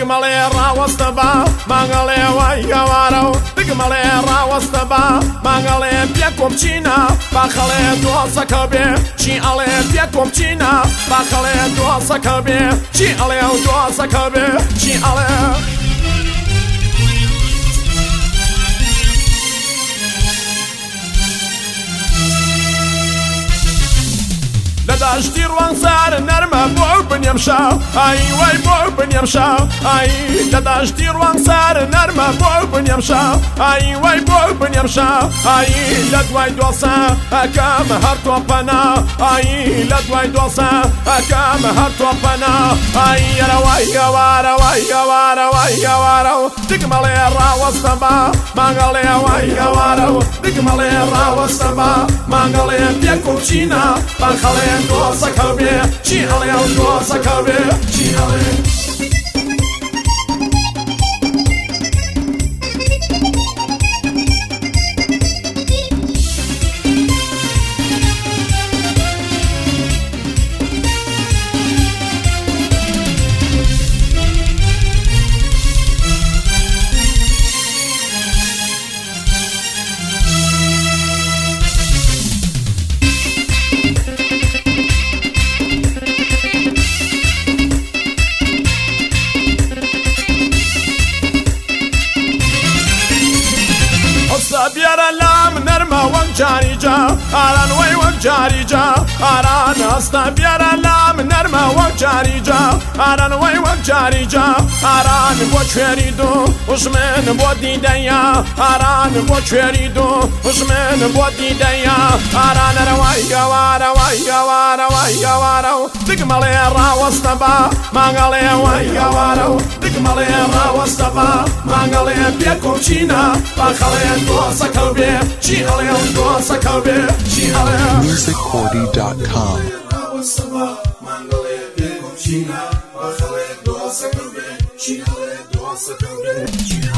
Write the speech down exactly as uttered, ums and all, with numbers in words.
Digmale rawastaba mangale waigawaro Digmale rawastaba mangale piakomchina Bakhale dosa kabe chi ale piakomchina Bakhale dosa kabe chi ale dosa kabe chi ale لداشتی روان سر نرمه بو بنیمشا ای وای بو بنیمشا ای لداشتی روان سر نرمه بو بنیمشا ای وای بو بنیمشا ای لدوای دوسا کم هر تو پنا ای لدوای دوسا کم هر تو پنا ای روای گوارا وای گوارا وای گوارا دیگماله راوستما مانگاله وای گوارا دیگماله راوستما مانگاله پیاکوچینا بانخاله Dosa kabe, chi ale, dosa kabe, chi ale. Biara lam nerma wang jari ja aran way wang jari ja aran asta biara lam nerma wang jari ja aran way wang jari ja aran bo cheri do usmen bo didaya aran bo cheri do usmen bo didaya aran rawai gawara way gawara way gawara digmale rawastaba mangale way gawara digmale rawastaba mangale piakomchina bakhale dosa music cordy dot com China,